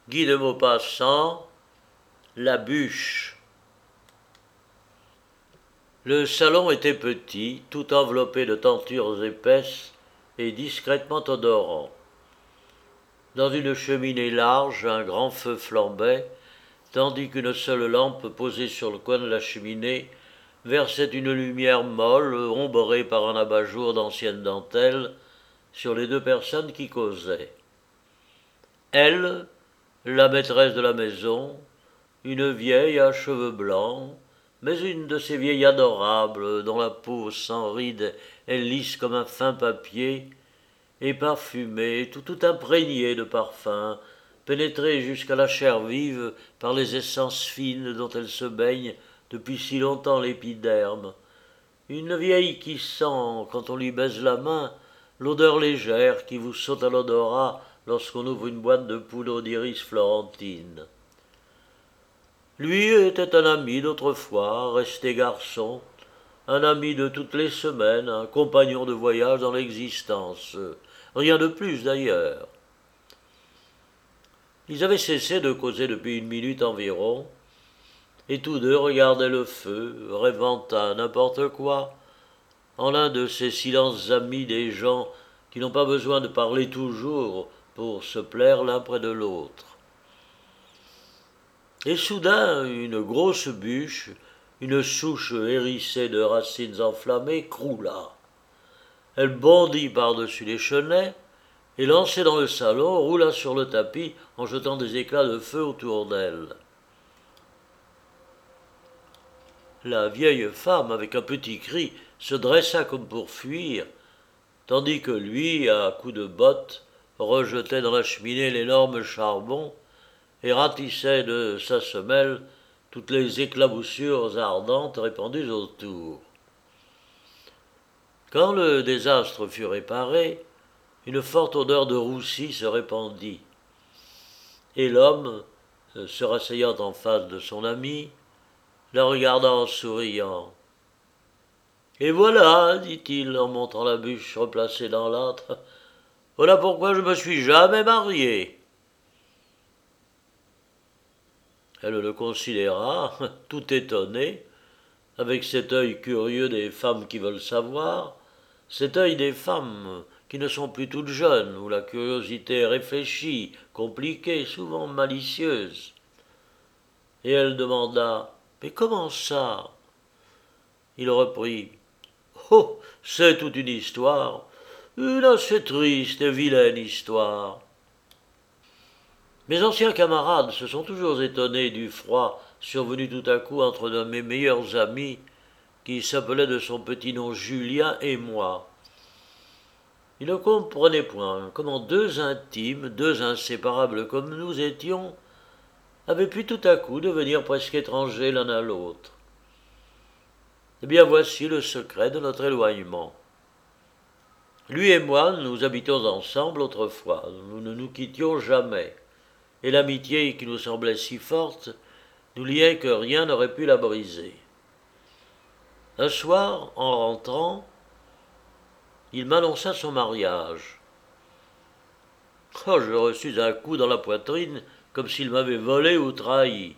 Guy de Maupassant, La bûche. Le salon était petit, tout enveloppé de tentures épaisses et discrètement odorant. Dans une cheminée large, un grand feu flambait, tandis qu'une seule lampe posée sur le coin de la cheminée versait une lumière molle, ombrée par un abat-jour d'anciennes dentelles, sur les deux personnes qui causaient. Elle, la maîtresse de la maison, une vieille à cheveux blancs, mais une de ces vieilles adorables dont la peau sans rides est lisse comme un fin papier, et parfumée, tout imprégnée de parfums, pénétrée jusqu'à la chair vive par les essences fines dont elle se baigne depuis si longtemps l'épiderme. Une vieille qui sent, quand on lui baise la main, l'odeur légère qui vous saute à l'odorat lorsqu'on ouvre une boîte de poudre d'iris florentine. Lui était un ami d'autrefois, resté garçon, un ami de toutes les semaines, un compagnon de voyage dans l'existence. Rien de plus d'ailleurs. Ils avaient cessé de causer depuis une minute environ, et tous deux regardaient le feu, rêvant à n'importe quoi, en l'un de ces silences amis des gens qui n'ont pas besoin de parler toujours pour se plaire l'un près de l'autre. Et soudain, une grosse bûche, une souche hérissée de racines enflammées, croula. Elle bondit par-dessus les chenets et, lancée dans le salon, roula sur le tapis en jetant des éclats de feu autour d'elle. La vieille femme, avec un petit cri, se dressa comme pour fuir, tandis que lui, à coups de botte, rejetait dans la cheminée l'énorme charbon et ratissait de sa semelle toutes les éclaboussures ardentes répandues autour. Quand le désastre fut réparé, une forte odeur de roussi se répandit, et l'homme, se rasseyant en face de son ami, la regarda en souriant. « Et voilà, dit-il en montrant la bûche replacée dans l'âtre, voilà pourquoi je me suis jamais marié. » Elle le considéra, tout étonnée, avec cet œil curieux des femmes qui veulent savoir, cet œil des femmes qui ne sont plus toutes jeunes, où la curiosité est réfléchie, compliquée, souvent malicieuse. Et elle demanda « Mais comment ça ?» Il reprit « Oh, c'est toute une histoire, une assez triste et vilaine histoire. » Mes anciens camarades se sont toujours étonnés du froid survenu tout à coup entre de mes meilleurs amis, qui s'appelait de son petit nom Julien, et moi. Ils ne comprenaient point comment deux intimes, deux inséparables comme nous étions, avaient pu tout à coup devenir presque étrangers l'un à l'autre. Eh bien, voici le secret de notre éloignement. Lui et moi, nous habitions ensemble autrefois, nous ne nous quittions jamais, et l'amitié qui nous semblait si forte nous liait que rien n'aurait pu la briser. Un soir, en rentrant, il m'annonça son mariage. Oh, je reçus un coup dans la poitrine comme s'il m'avait volé ou trahi.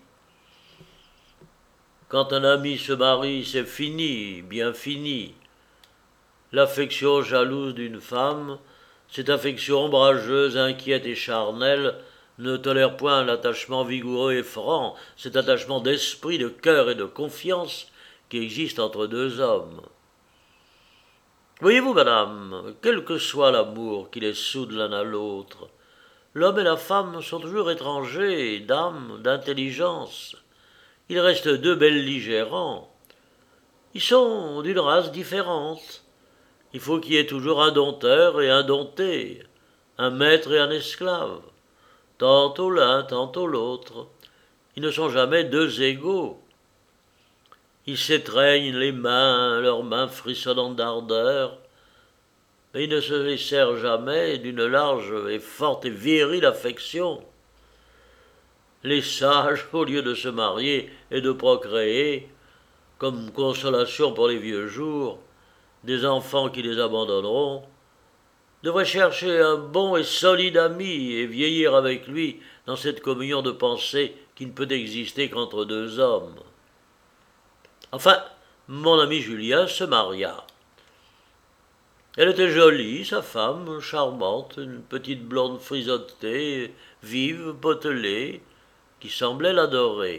Quand un ami se marie, c'est fini, bien fini. L'affection jalouse d'une femme, cette affection ombrageuse, inquiète et charnelle, ne tolère point l'attachement vigoureux et franc, cet attachement d'esprit, de cœur et de confiance qui existe entre deux hommes. Voyez-vous, madame, quel que soit l'amour qui les soude l'un à l'autre, l'homme et la femme sont toujours étrangers d'âme, d'intelligence. Ils restent deux belligérants. Ils sont d'une race différente. Il faut qu'il y ait toujours un dompteur et un dompté, un maître et un esclave, tantôt l'un, tantôt l'autre. Ils ne sont jamais deux égaux. Ils s'étreignent les mains, leurs mains frissonnant d'ardeur, mais ils ne se laissèrent jamais d'une large et forte et virile affection. Les sages, au lieu de se marier et de procréer, comme consolation pour les vieux jours, des enfants qui les abandonneront, devraient chercher un bon et solide ami et vieillir avec lui dans cette communion de pensée qui ne peut exister qu'entre deux hommes. Enfin, mon ami Julien se maria. Elle était jolie, sa femme, charmante, une petite blonde frisottée, vive, potelée, qui semblait l'adorer.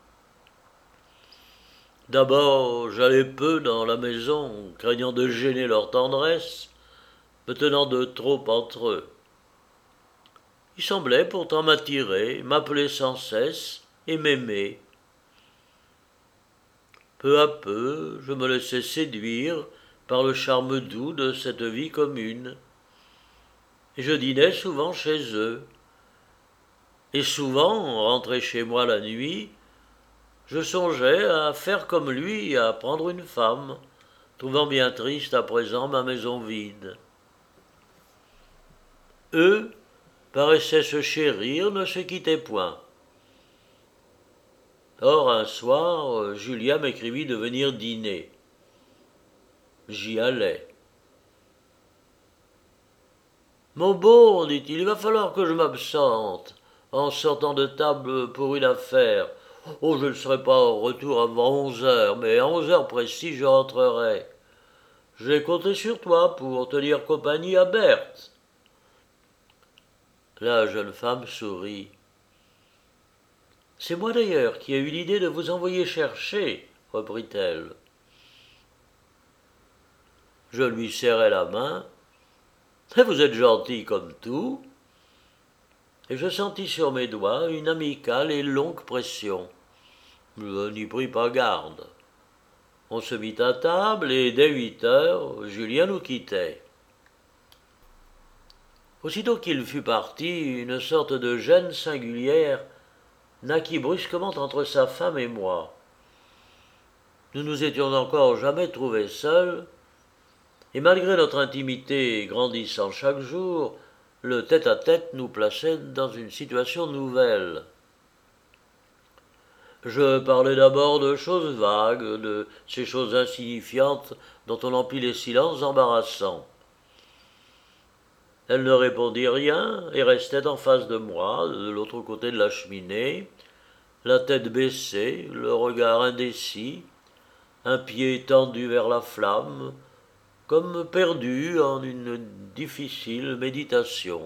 D'abord, j'allais peu dans la maison, craignant de gêner leur tendresse, me tenant de trop entre eux. Ils semblaient pourtant m'attirer, m'appeler sans cesse et m'aimer. Peu à peu, je me laissais séduire par le charme doux de cette vie commune. Et je dînais souvent chez eux. Et souvent, rentré chez moi la nuit, je songeais à faire comme lui, à prendre une femme, trouvant bien triste à présent ma maison vide. Eux paraissaient se chérir, ne se quittaient point. Or, un soir, Julia m'écrivit de venir dîner. J'y allais. Mon bon, dit-il, il va falloir que je m'absente, en sortant de table pour une affaire. Oh, je ne serai pas au retour avant 11 heures, mais à 11 heures précis, je rentrerai. J'ai compté sur toi pour tenir compagnie à Berthe. La jeune femme sourit. C'est moi d'ailleurs qui ai eu l'idée de vous envoyer chercher, reprit-elle. Je lui serrai la main. Et vous êtes gentil comme tout. Et je sentis sur mes doigts une amicale et longue pression. Je n'y pris pas garde. On se mit à table et dès 8 heures, Julien nous quittait. Aussitôt qu'il fut parti, une sorte de gêne singulière naquit brusquement entre sa femme et moi. Nous nous étions encore jamais trouvés seuls, et malgré notre intimité grandissant chaque jour, le tête-à-tête nous plaçait dans une situation nouvelle. Je parlais d'abord de choses vagues, de ces choses insignifiantes dont on emplit les silences embarrassants. Elle ne répondit rien et restait en face de moi, de l'autre côté de la cheminée, la tête baissée, le regard indécis, un pied tendu vers la flamme, comme perdu en une difficile méditation.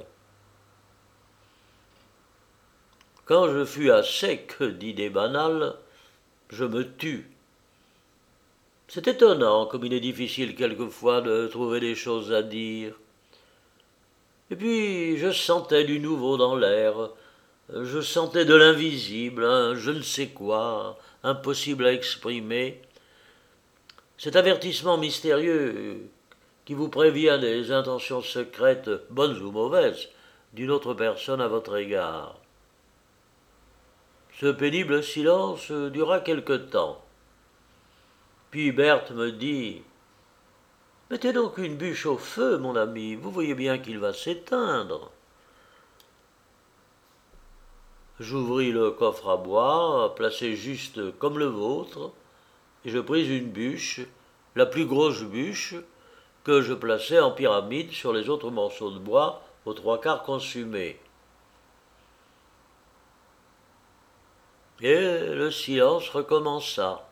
Quand je fus à sec d'idées banales, je me tus. C'est étonnant comme il est difficile quelquefois de trouver des choses à dire. Et puis je sentais du nouveau dans l'air, je sentais de l'invisible, un je ne sais quoi, impossible à exprimer. Cet avertissement mystérieux qui vous prévient des intentions secrètes, bonnes ou mauvaises, d'une autre personne à votre égard. Ce pénible silence dura quelque temps. Puis Berthe me dit « Mettez donc une bûche au feu, mon ami, vous voyez bien qu'il va s'éteindre. » J'ouvris le coffre à bois, placé juste comme le vôtre, et je pris une bûche, la plus grosse bûche, que je plaçai en pyramide sur les autres morceaux de bois aux 3/4 consumés. Et le silence recommença.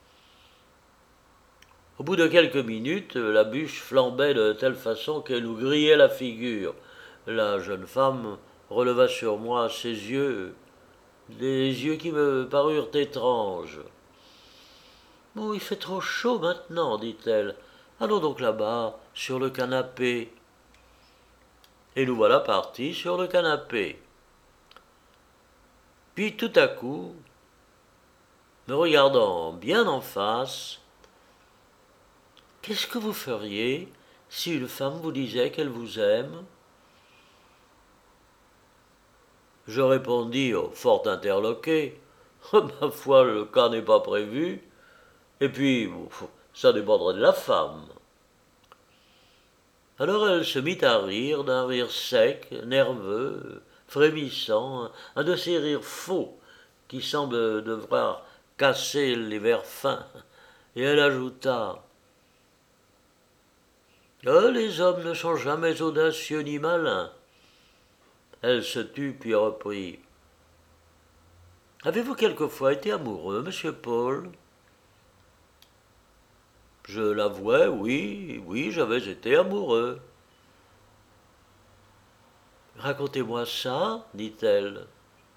Au bout de quelques minutes, la bûche flambait de telle façon qu'elle nous grillait la figure. La jeune femme releva sur moi ses yeux, des yeux qui me parurent étranges. « Oh, il fait trop chaud maintenant, dit-elle. Allons donc là-bas, sur le canapé. » Et nous voilà partis sur le canapé. Puis tout à coup, me regardant bien en face, « Qu'est-ce que vous feriez si une femme vous disait qu'elle vous aime ?» Je répondis, fort interloqué, « Ma foi, le cas n'est pas prévu, et puis ça dépendrait de la femme. » Alors elle se mit à rire d'un rire sec, nerveux, frémissant, un de ces rires faux qui semblent devoir casser les vers fins, et elle ajouta « Les hommes ne sont jamais audacieux ni malins. » Elle se tut puis reprit Avez-vous quelquefois été amoureux, monsieur Paul? Je l'avouais, oui, oui, j'avais été amoureux. Racontez-moi ça, dit-elle.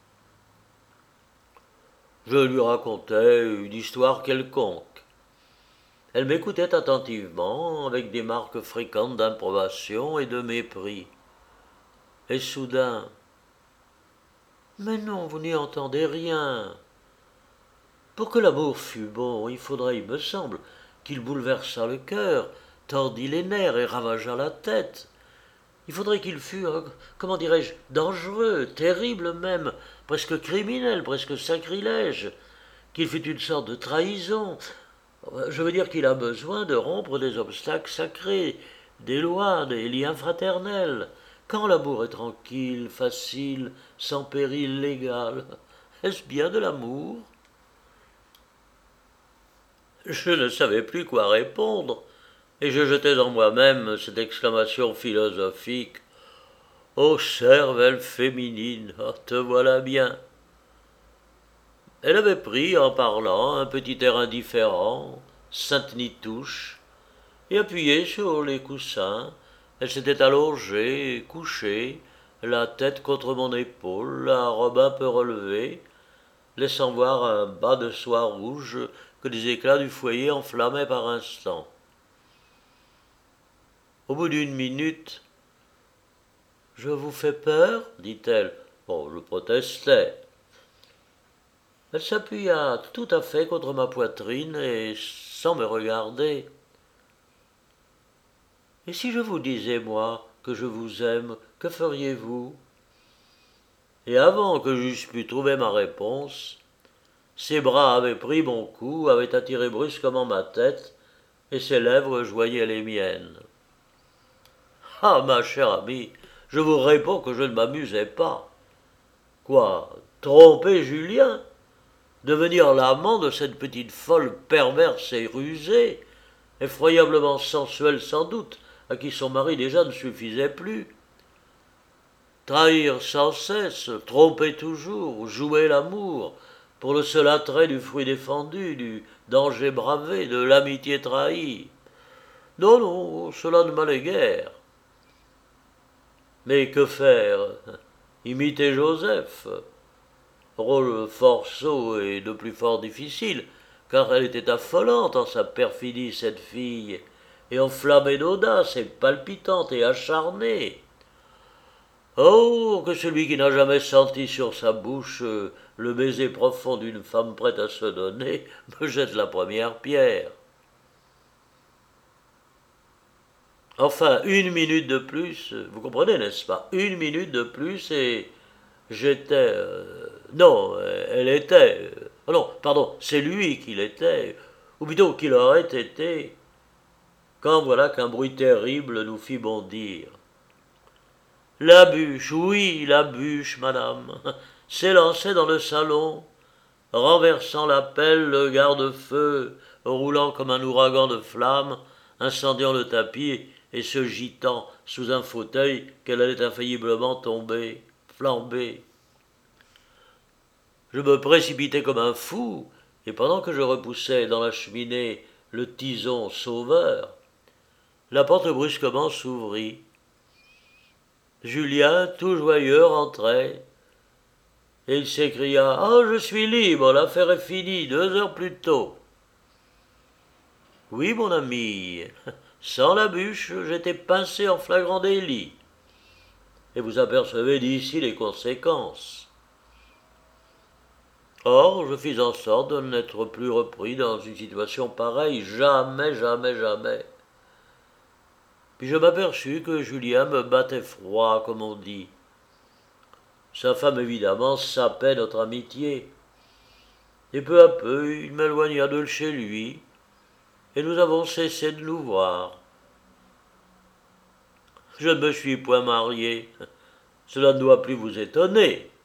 Je lui racontais une histoire quelconque. Elle m'écoutait attentivement, avec des marques fréquentes d'improbation et de mépris. Et soudain, mais non, vous n'y entendez rien. Pour que l'amour fût bon, il faudrait, il me semble, qu'il bouleversât le cœur, tordît les nerfs et ravageât la tête. Il faudrait qu'il fût, comment dirais-je, dangereux, terrible même, presque criminel, presque sacrilège, qu'il fût une sorte de trahison. Je veux dire qu'il a besoin de rompre des obstacles sacrés, des lois, des liens fraternels. Quand l'amour est tranquille, facile, sans péril légal, est-ce bien de l'amour? Je ne savais plus quoi répondre, et je jetais en moi-même cette exclamation philosophique. Ô cervelle féminine, te voilà bien. Elle avait pris, en parlant, un petit air indifférent, sainte-nitouche, et appuyée sur les coussins, elle s'était allongée, couchée, la tête contre mon épaule, la robe un peu relevée, laissant voir un bas de soie rouge que les éclats du foyer enflammaient par instants. Au bout d'une minute, je vous fais peur, dit-elle. Bon, je protestais. Elle s'appuya tout à fait contre ma poitrine et, sans me regarder, et si je vous disais, moi, que je vous aime, que feriez-vous? Et avant que j'eusse pu trouver ma réponse, ses bras avaient pris mon cou, avaient attiré brusquement ma tête, et ses lèvres joignaient les miennes. Ah, ma chère amie, je vous réponds que je ne m'amusais pas. Quoi, tromper Julien? Devenir l'amant de cette petite folle perverse et rusée, effroyablement sensuelle sans doute, à qui son mari déjà ne suffisait plus. Trahir sans cesse, tromper toujours, jouer l'amour, pour le seul attrait du fruit défendu, du danger bravé, de l'amitié trahie. Non, non, cela ne m'allait guère. Mais que faire? Imiter Joseph? Rôle fort sot et de plus fort difficile, car elle était affolante en sa perfidie, cette fille, et enflammée d'audace, et palpitante et acharnée. Oh, que celui qui n'a jamais senti sur sa bouche le baiser profond d'une femme prête à se donner me jette la première pierre. Enfin, une minute de plus, vous comprenez, n'est-ce pas? Une minute de plus et j'étais... non, elle était... oh non, pardon, c'est lui qui l'était, ou plutôt qu'il aurait été, quand voilà qu'un bruit terrible nous fit bondir. La bûche, oui, la bûche, madame, s'élançait dans le salon, renversant la pelle, le garde-feu, roulant comme un ouragan de flammes, incendiant le tapis et se gitant sous un fauteuil qu'elle allait infailliblement tomber, flamber. Je me précipitai comme un fou, et pendant que je repoussais dans la cheminée le tison sauveur, la porte brusquement s'ouvrit. Julien, tout joyeux, rentrait, et il s'écria « Ah, je suis libre, l'affaire est finie, 2 heures plus tôt. » Oui, mon ami, sans la bûche, j'étais pincé en flagrant délit. Et vous apercevez d'ici les conséquences. Or, je fis en sorte de n'être plus repris dans une situation pareille, jamais, jamais, jamais. Puis je m'aperçus que Julien me battait froid, comme on dit. Sa femme, évidemment, sapait notre amitié. Et peu à peu, il m'éloigna de chez lui, et nous avons cessé de nous voir. Je ne me suis point marié. Cela ne doit plus vous étonner.